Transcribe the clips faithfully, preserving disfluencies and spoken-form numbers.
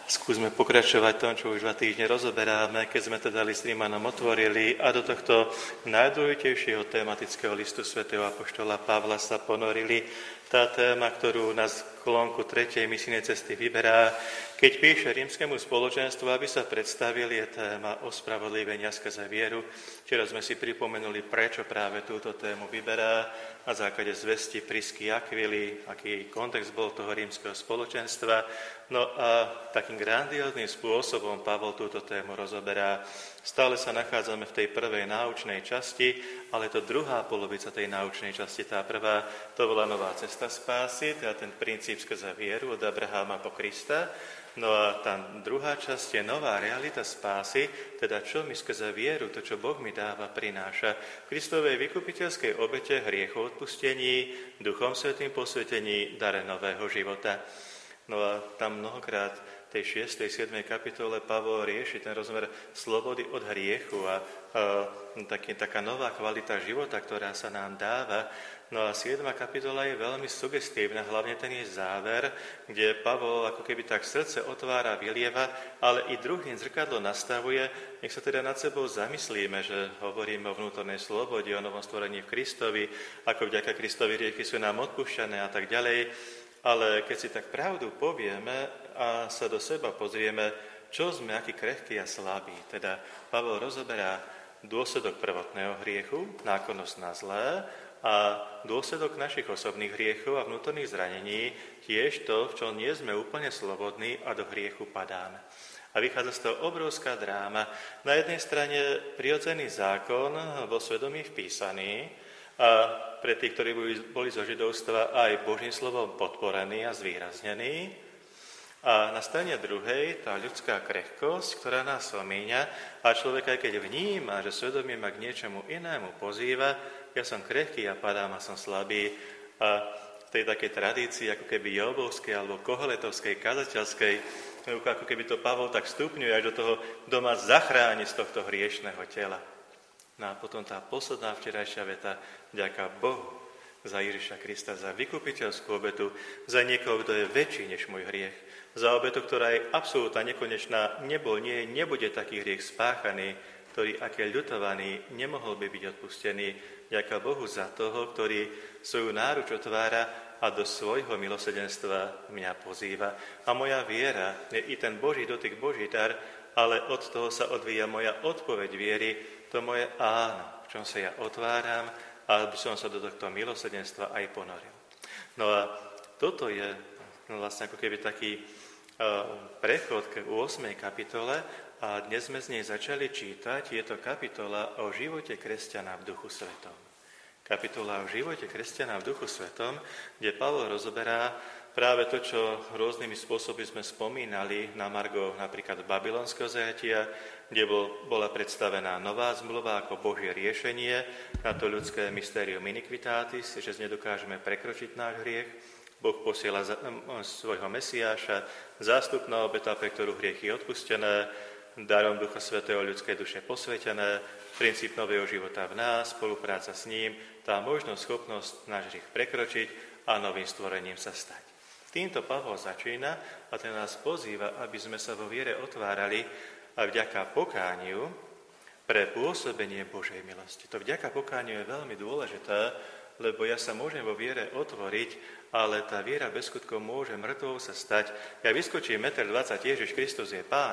Skúsme pokračovať tom, čo už dva týždne rozoberáme, keď sme teda list Rímanom otvorili a do tohto najdôležitejšieho tematického listu svätého apoštola Pavla sa ponorili. Tá téma, ktorú nás v klonku tretej misijnej cesty vyberá, keď píše rímskemu spoločenstvu, aby sa predstavili, je téma ospravodlivenia skrze vieru. Včera sme si pripomenuli, prečo práve túto tému vyberá na základe zvesti Prisky Akvily, aký kontext bol toho rímskeho spoločenstva. No a takým grandióznym spôsobom Pavol túto tému rozoberá. Stále sa nachádzame v tej prvej náučnej časti, ale to druhá polovica tej náučnej časti, tá prvá, to bola nová cesta spásy, teda ten princíp skrze vieru od Abraháma po Krista. No a tá druhá časť je nová realita spásy, teda čo mi skrze vieru, to, čo Boh mi dáva, prináša. V Kristovej vykupiteľskej obete hriechu odpustení, Duchom Svätým posvetení, dare nového života. No a tam mnohokrát v tej šiestej siedmej kapitole Pavol rieši ten rozmer slobody od hriechu a, a taký, taká nová kvalita života, ktorá sa nám dáva. No a siedma kapitola je veľmi sugestívna, hlavne ten jej záver, kde Pavol ako keby tak srdce otvára, vylieva, ale i druhým zrkadlo nastavuje. Nech sa teda nad sebou zamyslíme, že hovoríme o vnútornej slobode, o novom stvorení v Kristovi, ako vďaka Kristovi hriechy sú nám odpúšťané a tak ďalej. Ale keď si tak pravdu povieme a sa do seba pozrieme, čo sme, aký krehký a slabý. Teda Pavol rozoberá dôsledok prvotného hriechu, náklonnosť na zlé, a dôsledok našich osobných hriechov a vnútorných zranení, tiež to, v čom nie sme úplne slobodní a do hriechu padáme. A vychádza z toho obrovská dráma. Na jednej strane prirodzený zákon vo svedomí vpísaný, a pre tých, ktorí boli zo židovstva, aj Božím slovom podporení a zvýraznený. A na strane druhej tá ľudská krehkosť, ktorá nás omíňa a človek, aj keď vníma, že svedomie ma k niečomu inému pozýva, ja som krehký a padám a som slabý. A v tej takej tradícii, ako keby jobovskej alebo koheletovskej, kazateľskej, ako keby to Pavol tak vstupňuje až do toho, kto ma zachráni z tohto hriešného tela. No a potom tá posledná včerajšia veta, vďaka Bohu za Ježiša Krista, za vykupiteľskú obetu, za niekoho, kto je väčší než môj hriech, za obetu, ktorá je absolútna, nekonečná, nebol, nie, nebude taký hriech spáchaný, ktorý, aký je ľutovaný, nemohol by byť odpustený. Vďaka Bohu za toho, ktorý svoju náruč otvára a do svojho milosrdenstva mňa pozýva. A moja viera je i ten Boží dotyk, Boží dar, ale od toho sa odvíja moja odpoveď viery, to moje áno, v čom sa ja otváram, aby som sa do tohto milosrdenstva aj ponoril. No a toto je no vlastne ako keby taký uh, prechod k ôsmej kapitole a dnes sme z nej začali čítať. Je to kapitola o živote kresťana v Duchu Svetom. Kapitola o živote kresťana v Duchu Svetom, kde Pavol rozoberá práve to, čo rôznymi spôsobmi sme spomínali na margo napríklad babylonského zajatia, kde bol, bola predstavená nová zmluva ako Božie riešenie na to ľudské mysterium iniquitatis, že nedokážeme prekročiť náš hriech. Boh posiela za, svojho Mesiáša, zástupná obeta, pre ktorú hriechy je odpustené, darom Ducha Svätého ľudskej duše posvetené, princíp nového života v nás, spolupráca s ním, tá možnosť, schopnosť náš hriech prekročiť a novým stvorením sa stať. Týmto Pavol začína a ten nás pozýva, aby sme sa vo viere otvárali a vďaka pokániu pre pôsobenie Božej milosti. To vďaka pokániu je veľmi dôležité, lebo ja sa môžem vo viere otvoriť, ale tá viera bez skutkov môže mŕtvou sa stať. Ja vyskočím jeden dvadsať metra, Ježiš Kristus je Pán,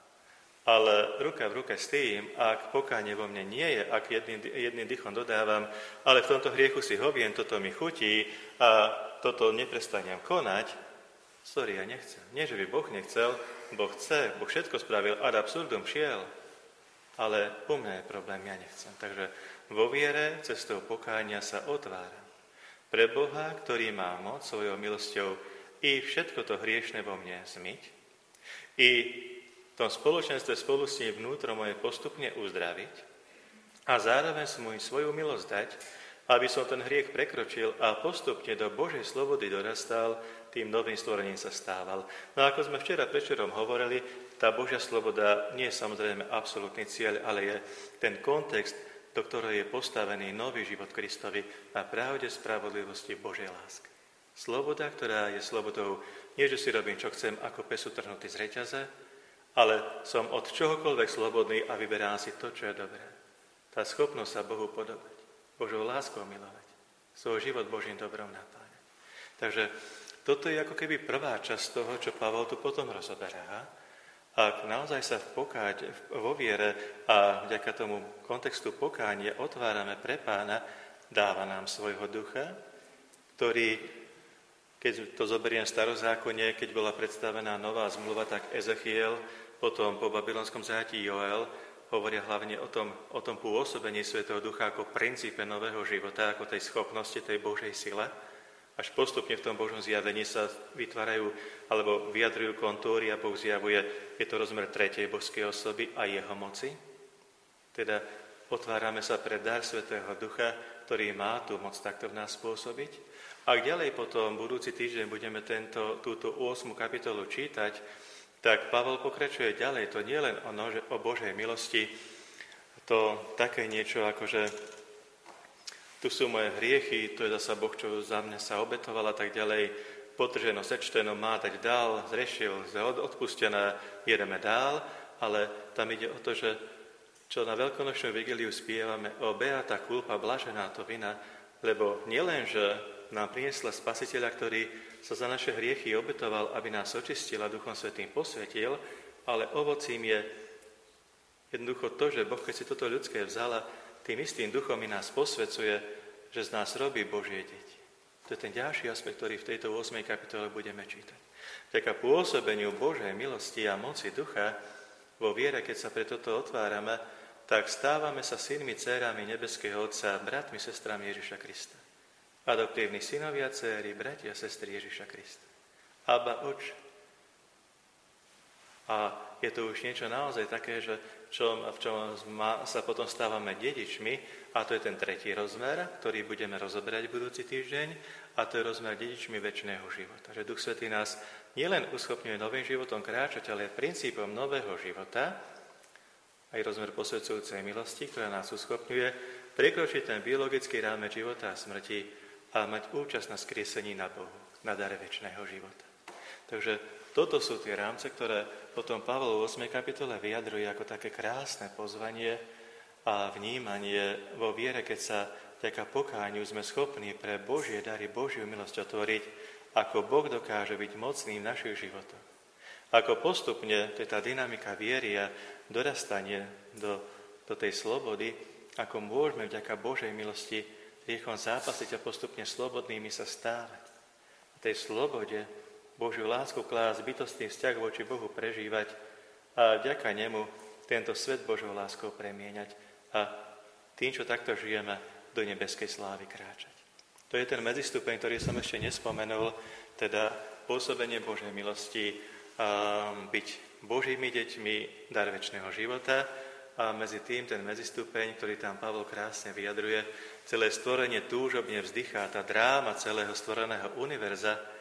ale ruka v ruke s tým, ak pokánie vo mne nie je, ak jedným, jedným dychom dodávam, ale v tomto hriechu si hoviem, toto mi chutí a toto neprestanem konať, sorry, ja nechcem. Nie, že by Boh nechcel, Boh chce, Boh všetko spravil, ad absurdum šiel, ale u mňa je problém, ja nechcem. Takže vo viere cestou pokánia sa otváram pre Boha, ktorý má moc svojou milosťou i všetko to hriešne vo mne zmyť, i v tom spoločenstve spolu s ním vnútro moje postupne uzdraviť a zároveň som mu svoju milosť dať, aby som ten hriech prekročil a postupne do Božej slobody dorastal, tým novým stvorením sa stával. No ako sme včera večerom hovorili, tá Božia sloboda nie je samozrejme absolútny cieľ, ale je ten kontext, do ktorého je postavený nový život Kristovi na pravde, spravodlivosti Božej lásky. Sloboda, ktorá je slobodou nie, že si robím, čo chcem, ako pes utrhnutý z reťaze, ale som od čohokoľvek slobodný a vyberám si to, čo je dobré. Tá schopnosť sa Bohu podobať, Božou láskou milovať, svoj život Božím dobrom napáňať. Takže toto je ako keby prvá časť toho, čo Pavol tu potom rozoberá. Ak naozaj sa v pokáť, vo viere a vďaka tomu kontextu pokánia otvárame pre Pána, dáva nám svojho ducha, ktorý, keď to zoberiem v starozákonne, keď bola predstavená nová zmluva, tak Ezechiel, potom po babylonskom zajatí Joel, hovoria hlavne o tom, o tom pôsobení Svätého Ducha ako princípe nového života, ako tej schopnosti, tej Božej sile. Až postupne v tom Božom zjavení sa vytvárajú alebo vyjadrujú kontúry a Boh zjavuje, je to rozmer tretej božskej osoby a jeho moci. Teda otvárame sa pre dar Svätého Ducha, ktorý má tú moc takto v nás spôsobiť. Ak ďalej potom budúci týždeň budeme tento, túto ôsmu kapitolu čítať, tak Pavol pokračuje ďalej. To nie len o, nože, o Božej milosti, to také niečo ako, že tu sú moje hriechy, to je zasa Boh, čo za mňa sa obetoval a tak ďalej. Potrženo, sečteno, má dať dál, zrešil, odpustené, jedeme dál, ale tam ide o to, že čo na veľkonočnú vigíliu spievame o beata culpa, blažená to vina, lebo nielen, že nám priniesla Spasiteľa, ktorý sa za naše hriechy obetoval, aby nás očistil a Duchom Svätým posvetil, ale ovocím je jednoducho to, že Boh, keď si toto ľudské vzala, tým istým duchom i nás posvecuje, že z nás robí Božie deti. To je ten ďalší aspekt, ktorý v tejto ôsmej kapitole budeme čítať. Vďaka pôsobeniu Božej milosti a moci ducha vo viere, keď sa pre toto otvárame, tak stávame sa synmi, dcérami nebeského Otca, bratmi, sestrami Ježiša Krista. Adoptívni synovia, dcéry, bratia a sestry Ježiša Krista. Abba, Oče. A je to už niečo naozaj také, že čom, v čom sa potom stávame dedičmi, a to je ten tretí rozmer, ktorý budeme rozoberať budúci týždeň, a to je rozmer dedičmi večného života. Že Duch Svätý nás nielen uschopňuje novým životom kráčať, ale princípom nového života, aj rozmer posvedzujúcej milosti, ktorá nás uschopňuje prekročiť ten biologický rámec života a smrti a mať účasť na skriesení na Bohu, na dare večného života. Takže toto sú tie rámce, ktoré potom Pavol v ôsmej kapitole vyjadruje ako také krásne pozvanie a vnímanie vo viere, keď sa vďaka pokániu sme schopní pre Božie dary, Božiu milosť otvoriť, ako Boh dokáže byť mocný v našich životoch. Ako postupne, to je tá dynamika viery a dorastanie do, do tej slobody, ako môžeme vďaka Božej milosti riechom zápasiť a postupne slobodnými sa stávať. V tej slobode Božiu lásku klásť, bytostný vzťah voči Bohu prežívať a vďaka nemu tento svet Božou láskou premieňať a tým, čo takto žijeme, do nebeskej slávy kráčať. To je ten medzistupeň, ktorý som ešte nespomenul, teda pôsobenie Božej milosti, a byť Božími deťmi, dar večného života a medzi tým ten medzistupeň, ktorý tam Pavol krásne vyjadruje, celé stvorenie túžobne vzdychá, tá dráma celého stvoreného univerza,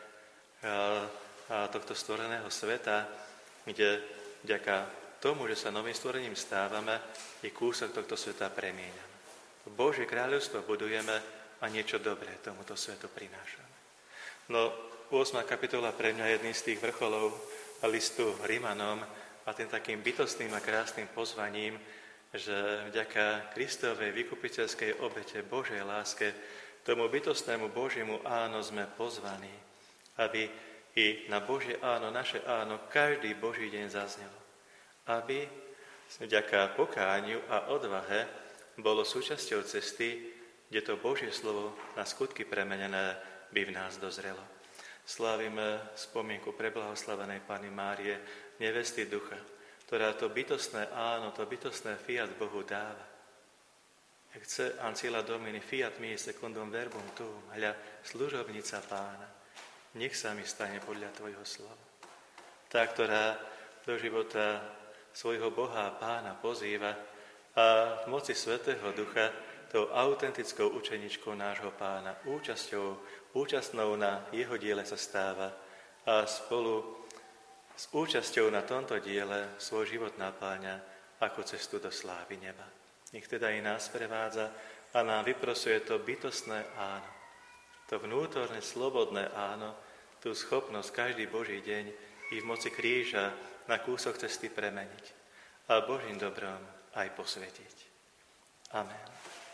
a tohto stvoreného sveta, kde vďaka tomu, že sa novým stvorením stávame, i kúsok tohto sveta premieňame. Božie kráľovstvo budujeme a niečo dobré tomuto svetu prinášame. No, ôsma kapitola pre mňa je jedným z tých vrcholov listu Rimanom a tým takým bytostným a krásnym pozvaním, že vďaka Kristovej vykupiteľskej obete Božej láske tomu bytostnému Božiemu áno sme pozvaní, aby i na Božie áno, naše áno, každý Boží deň zaznelo. Aby vďaka pokániu a odvahe bolo súčasťou cesty, kde to Božie slovo na skutky premenené by v nás dozrelo. Slávime spomienku preblahoslavenej Panny Márie, nevesty Ducha, ktorá to bytostné áno, to bytostné fiat Bohu dáva. Jak chce Ancilla Domini, fiat mi secundum verbum tuum, hľa služobnica Pána. Nech sa mi stane podľa Tvojho slova. Tá, ktorá do života svojho Boha a Pána pozýva a v moci Svätého Ducha tou autentickou učeničkou nášho Pána, účasťou, účastnou na jeho diele sa stáva a spolu s účasťou na tomto diele svoj život napáňa ako cestu do slávy neba. Nech teda i nás prevádza a nám vyprosuje to bytostné áno, to vnútorné, slobodné áno, tú tú schopnosť každý Boží deň i v moci kríža na kúsok cesty premeniť a Božím dobrom aj posvetiť. Amen.